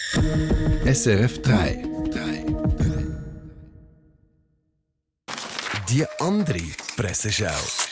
SRF 3. Die andere Presseschau.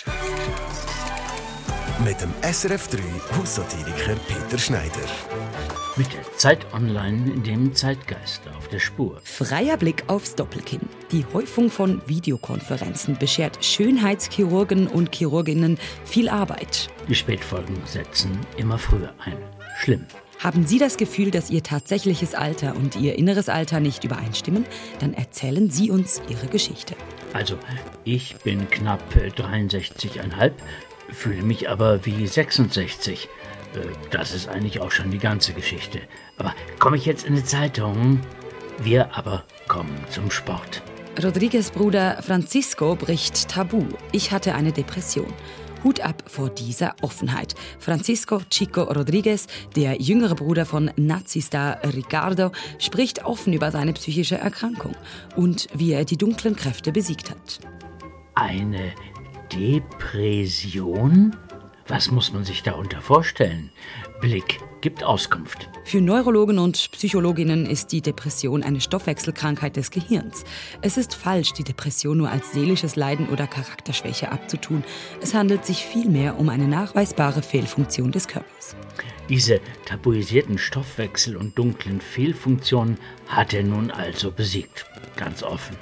Mit dem SRF 3 Haussatiriker Peter Schneider. Mit Zeit Online, dem Zeitgeist auf der Spur. Freier Blick aufs Doppelkinn. Die Häufung von Videokonferenzen beschert Schönheitschirurgen und Chirurginnen viel Arbeit. Die Spätfolgen setzen immer früher ein. Schlimm. Haben Sie das Gefühl, dass Ihr tatsächliches Alter und Ihr inneres Alter nicht übereinstimmen? Dann erzählen Sie uns Ihre Geschichte. Also, ich bin knapp 63,5, fühle mich aber wie 66. Das ist eigentlich auch schon die ganze Geschichte. Aber komme ich jetzt in die Zeitung? Wir aber kommen zum Sport. Rodriguez' Bruder Francisco bricht Tabu. Ich hatte eine Depression. Hut ab vor dieser Offenheit. Francisco Chico Rodriguez, der jüngere Bruder von Nazi-Star Ricardo, spricht offen über seine psychische Erkrankung und wie er die dunklen Kräfte besiegt hat. Eine Depression? Was muss man sich darunter vorstellen? Blick gibt Auskunft. Für Neurologen und Psychologinnen ist die Depression eine Stoffwechselkrankheit des Gehirns. Es ist falsch, die Depression nur als seelisches Leiden oder Charakterschwäche abzutun. Es handelt sich vielmehr um eine nachweisbare Fehlfunktion des Körpers. Diese tabuisierten Stoffwechsel- und dunklen Fehlfunktionen hat er nun also besiegt. Ganz offen.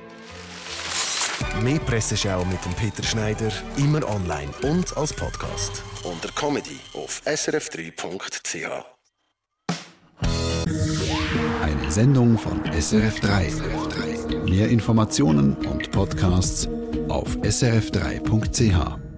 Mehr Presseschau mit dem Peter Schneider, immer online und als Podcast. Unter Comedy auf srf3.ch. Eine Sendung von SRF 3. Mehr Informationen und Podcasts auf srf3.ch.